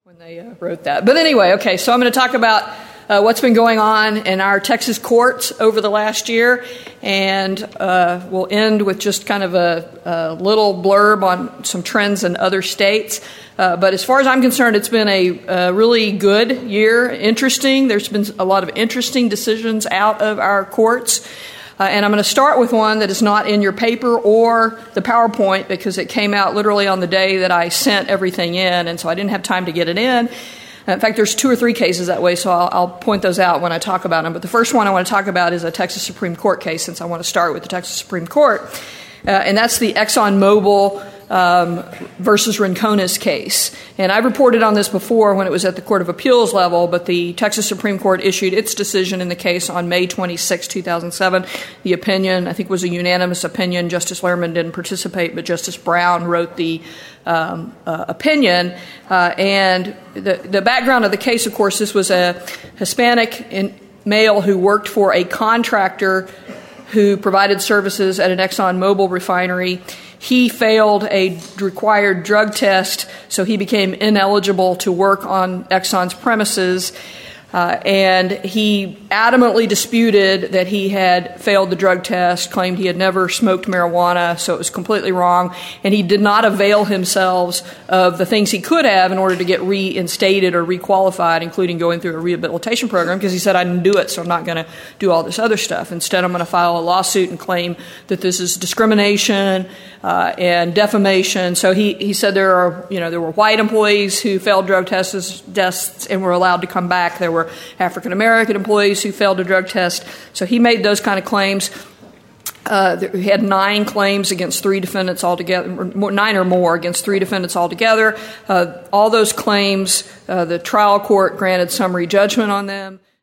when they wrote that. But anyway, okay, so I'm going to talk about what's been going on in our Texas courts over the last year, and we'll end with just kind of a little blurb on some trends in other states. But as far as I'm concerned, it's been a really good year, interesting. There's been a lot of interesting decisions out of our courts. And I'm going to start with one that is not in your paper or the PowerPoint because it came out literally on the day that I sent everything in, and so I didn't have time to get it in. In fact, there's 2 or 3 cases that way, so I'll point those out when I talk about them. But the first one I want to talk about is a Texas Supreme Court case, since I want to start with the Texas Supreme Court. And that's the ExxonMobil versus Rincones case. And I reported on this before when it was at the Court of Appeals level, but the Texas Supreme Court issued its decision in the case on May 26, 2007. The opinion, I think, was a unanimous opinion. Justice Lerman didn't participate, but Justice Brown wrote the opinion. And the background of the case, of course, this was a Hispanic male who worked for a contractor who provided services at an ExxonMobil refinery. He failed a required drug test, so he became ineligible to work on Exxon's premises. And he adamantly disputed that he had failed the drug test, claimed he had never smoked marijuana, so it was completely wrong. And he did not avail himself of the things he could have in order to get reinstated or requalified, including going through a rehabilitation program, because he said, I didn't do it, so I'm not going to do all this other stuff. Instead, I'm going to file a lawsuit and claim that this is discrimination and defamation. So he said there were white employees who failed drug tests and were allowed to come back. There were African-American employees who failed a drug test. So he made those kind of claims. He had 9 claims against 3 defendants altogether, 9 or more against 3 defendants altogether. All those claims, the trial court granted summary judgment on them.